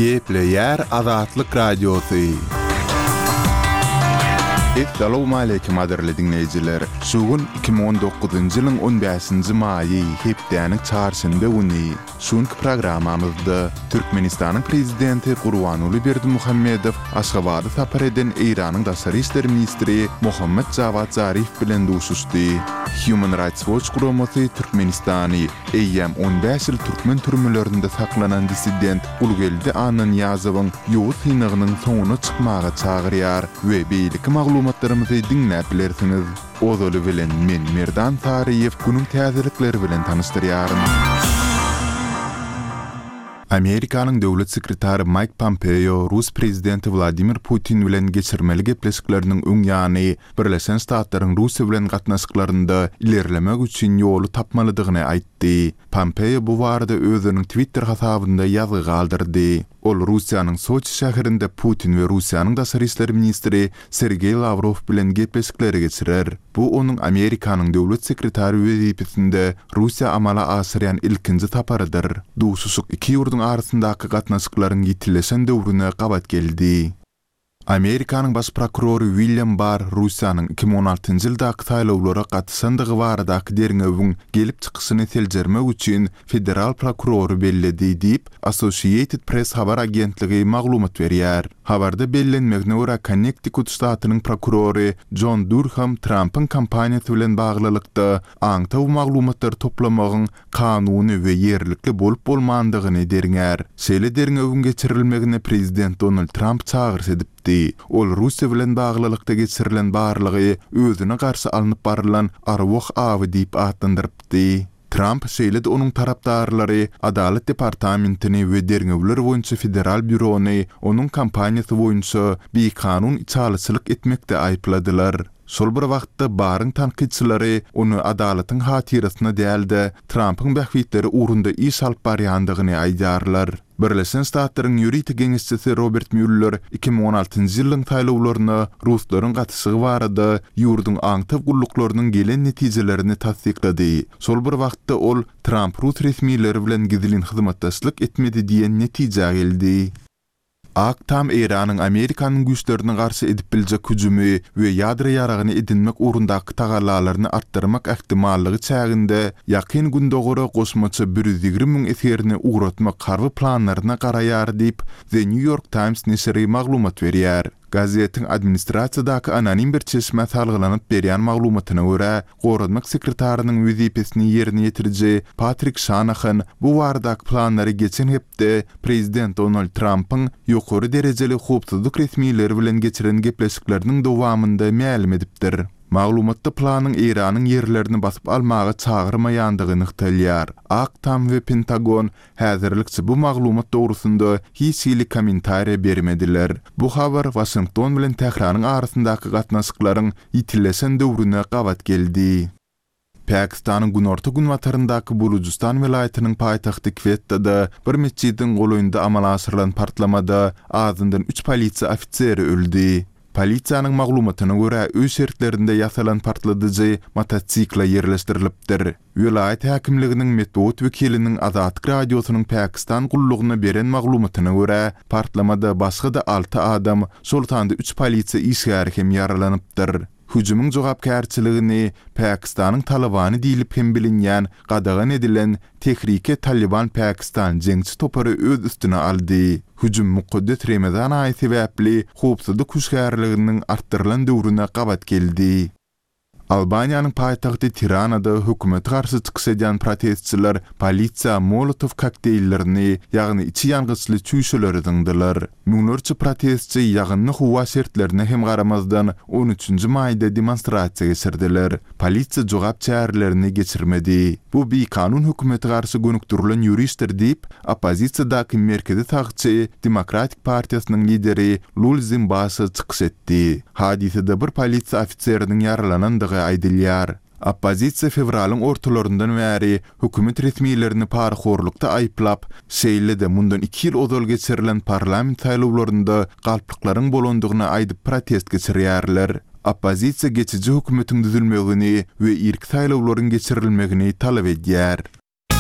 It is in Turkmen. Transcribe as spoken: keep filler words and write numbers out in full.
Gepleyer Azatlyk Radiosu. Assalamu alaykum aderli dinleyijiler. Şugun iki bin on dokuzuncu ýylyň on beşinji maýy hepdeniň çarşymby güni şunky programamyzda Türkmenistanyň prezidenti Gurbanuly Berdimuhammedow Aşgabatda sapar eden Iranyň daşary işleri ministri Mohammed Javad Zarif bilen duşuşdy. Human Rights Watch guramasy Türkmenistany eýem on beş ýyl türkmen türmelerinde saklanan dissident Ulgeldi Anan Ýazowyň ýowuz hynygynyň soňuna çykmaga çagyrýar we beýlik maglumatlarymyzy dinläp bilersiniz. Ozaly bilen men Merdan Tariýew günüň täzelikleri bilen tanışdyrýarym. Amerikanyň döwlet sekretary Mike Pompeo Rus prezidenti Vladimir Putin bilen geçirmeli gepleşikleriniň öň ýany Birleşen Ştatlaryň Russiýa bilen gatnaşyklarynda ilerlemek üçin ýoly tapmalydygyny aýtdy. Pompeo bu barada özüniň Twitter hasabynda ýazy galdyrdy. Ol Russiýanyň Soçi şäherinde Putin we Russiýanyň daşary işleri ministri Sergey Lavrov bilen gepleşikleri geçirer. Bu onuň Amerikanyň döwlet sekretary wezipesinde Russiýa amala asyrýan ilkinji taparydyr. Duşuşyk iki ýurduň arasyndaky gatnaşyklaryň ýitileşen döwrüne gabat geldi. Amerikanyň baş prokurory William Barr Russiýanyň iki bin on altynjy ýyldaky saýlawlara gatnaşandygy baradaky derňewiň gelip çykyşyny teljermek üçin federal prokurory belledi diýip Associated Press habar agentligi maglumat berýär. Habarda bellenmegine görä Connecticut ştatynyň prokurory John Durham Trump'ın kampaniýasy bilen baglylykda aňtaw maglumatlar toplamagyň kanuny we ýerlikli bolup bolmandygyny derňär. Şeýle derňewiň geçirilmegine prezident Donald Trump çagyr edipdi. Ol Russiýa bilen baglylykda geçirilen barlygy özüne garşy alınıp barılan arwah awy diýip atlandyrypdy. Trump şeýle-de onuň tarapdarlary Adalet departamentini we derňewler boýunça federal bürony onuň kampaniýasy boýunça bir kanun içalyçylyk etmekde aýpladylar. Şol bir wagtda Barryň tanqidçilary onu adalatyň hatirasyna däldi, Trump'ın bähwitleri urunda iş alyp barýandygyny aýdarlar. Birleşen Ştatlaryň ýuridik geňişçisi Robert Mueller iki bin on altynjy ýylyň taýlawlaryna Ruslaryň gatyşygy barada ýurdun aňtaw gulluklarının gelen netijelerini tasdiklady. Şol bir wagtda ol Trump Rus resmiýetleri bilen gizlin hyzmatdaşlyk etmedi diýen netije geldi. Aktam Iranyň Amerikanyň güýçlerine garşy edip biljek hüjümi we ýadra ýaragyny edinmek urundaky tagallalaryny artdyrmak ähtimallygy çäginde ýakyn gündogora goşmaça bir yüz ýigirme miň eserini uğratmak garby planlaryna garaýar diýip The New York Times neşri maglumat berýär. Gazetiň administrasiýadaky anonim bir çeşme salgylanyp berýän maglumatyna görä, Goradmak sekretarinyň wezipesini ýerine ýetiriji Patrick Shanahan bu baradaky planlary geçen hepde prezident Donald Trump'ın ýokary derejeli howpsuzlyk resmiýetleri bilen geçiren gepleşikleriniň dowamynda mälim edipdir. Maglumatda planyň Iranyň ýerlerini basyp almagy çagyrmaýandygyny ýyglýar. Aktam we Pentagon häzirlikçi bu maglumat dogrusynda hiç ýyly kommentariýa bermediler. Bu habar Washington bilen Tehranyň arasyndaky gatnaşyklaryň ýitileşen döwrüne gabat geldi. Pakistanyň günorta gün wataryndaky Bulujistan welaýatynyň paýtagty Quetta-da bir mescidiň goýunda amala asyrylan partlamada azyndan üç polisiýa ofiseri öldü. Polisiýanyň maglumatyna görä öz şertlerinde ýasalan partladyjy mototsikla ýerleşdirilipdir. Welaýat häkimliginiň metod wekiliniň Azatlyk radiosynyň Pakistan gullugyna beren maglumatyna görä partlamada başga da altı adam, şoltanda üç polisiýa işgär hem ýaralanypdyr. Hüjümüň jogapkärçiligini Pakistanyň Talabany diýilip hem bilinýän gadagan edilen Tehrike Taliban Pakistan jeňçi topary öz üstüne aldy. Hüjüm mukaddes Ramazan aýy sebäpli howpsuzlyk güýçlärliginiň artdyrylan döwrüne gabat geldi. Albaniýanyň paýtagty Tiranada hökümet garşy çykyş eden protestçiler polisiýa molotov kokteýllerini, ýagny içi ýangysly çüýşeleri dıngdylar. Müňlerçe protestçi ýagny howa şertlerine hem garamazdan on üçünji maýda demonstrasiýa geçirdiler. Polisiýa jogap çärelerini geçirmedi. Bu bir kanun hökümeti garşy gönükdirilen ýuristdir diýip opozisiýadaky merkezi sagçy Demokratik Partiýasynyň lideri Lulzim Basy çykyş etdi. Hadisede bir polisiýa ofiseriniň ýaralanandygy aýdylýar. Opozisiýa fevralyň ortalaryndan bäri hökümet resmiýetlerini parhorlukda aýplap, şeýle-de mundan iki ýyl ozal geçirilen parlament saýlawlarynda galplyklaryň bolandygyny aýdyp protest geçirýärler. Opozisiýa geçici hökümetiň düzülmegini we irki saýlawlaryň geçirilmegini talap edýär.